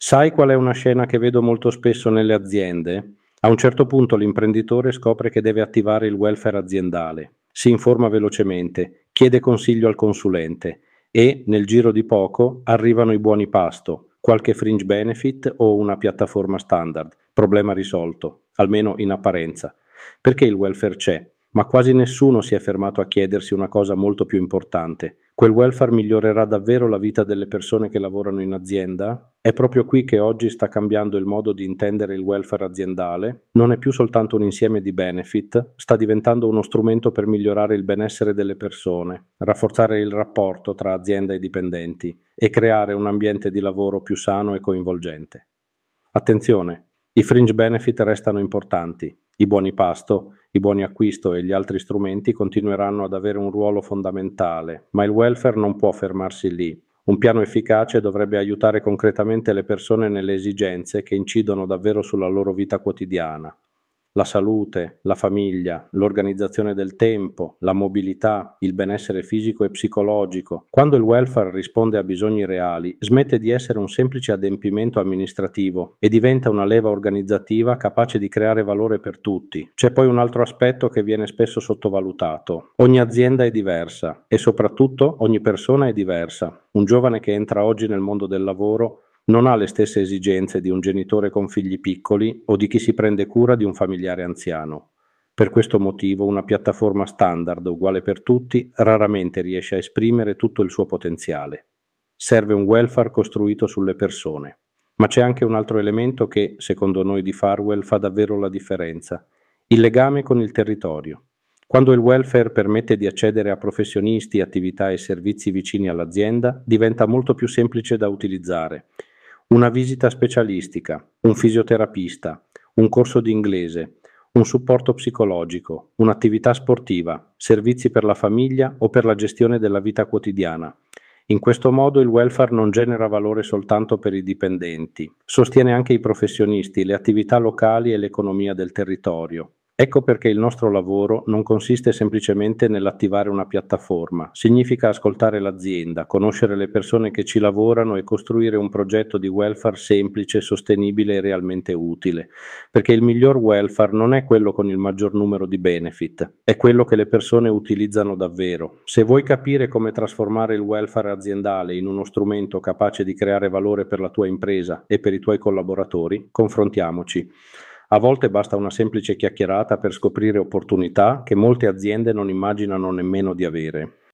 Sai qual è una scena che vedo molto spesso nelle aziende? A un certo punto l'imprenditore scopre che deve attivare il welfare aziendale, si informa velocemente, chiede consiglio al consulente e, nel giro di poco, arrivano i buoni pasto, qualche fringe benefit o una piattaforma standard. Problema risolto, almeno in apparenza. Perché il welfare c'è? Ma quasi nessuno si è fermato a chiedersi una cosa molto più importante. Quel welfare migliorerà davvero la vita delle persone che lavorano in azienda? È proprio qui che oggi sta cambiando il modo di intendere il welfare aziendale. Non è più soltanto un insieme di benefit, sta diventando uno strumento per migliorare il benessere delle persone, rafforzare il rapporto tra azienda e dipendenti e creare un ambiente di lavoro più sano e coinvolgente. Attenzione, i fringe benefit restano importanti, i buoni pasto, i buoni acquisto e gli altri strumenti continueranno ad avere un ruolo fondamentale, ma il welfare non può fermarsi lì. Un piano efficace dovrebbe aiutare concretamente le persone nelle esigenze che incidono davvero sulla loro vita quotidiana. La salute, la famiglia, l'organizzazione del tempo, la mobilità, il benessere fisico e psicologico. Quando il welfare risponde a bisogni reali, smette di essere un semplice adempimento amministrativo e diventa una leva organizzativa capace di creare valore per tutti. C'è poi un altro aspetto che viene spesso sottovalutato. Ogni azienda è diversa e soprattutto ogni persona è diversa. Un giovane che entra oggi nel mondo del lavoro non ha le stesse esigenze di un genitore con figli piccoli o di chi si prende cura di un familiare anziano. Per questo motivo una piattaforma standard uguale per tutti raramente riesce a esprimere tutto il suo potenziale. Serve un welfare costruito sulle persone. Ma c'è anche un altro elemento che, secondo noi di Farwell, fa davvero la differenza: il legame con il territorio. Quando il welfare permette di accedere a professionisti, attività e servizi vicini all'azienda, diventa molto più semplice da utilizzare. Una visita specialistica, un fisioterapista, un corso di inglese, un supporto psicologico, un'attività sportiva, servizi per la famiglia o per la gestione della vita quotidiana. In questo modo il welfare non genera valore soltanto per i dipendenti, sostiene anche i professionisti, le attività locali e l'economia del territorio. Ecco perché il nostro lavoro non consiste semplicemente nell'attivare una piattaforma, significa ascoltare l'azienda, conoscere le persone che ci lavorano e costruire un progetto di welfare semplice, sostenibile e realmente utile. Perché il miglior welfare non è quello con il maggior numero di benefit, è quello che le persone utilizzano davvero. Se vuoi capire come trasformare il welfare aziendale in uno strumento capace di creare valore per la tua impresa e per i tuoi collaboratori, confrontiamoci. A volte basta una semplice chiacchierata per scoprire opportunità che molte aziende non immaginano nemmeno di avere.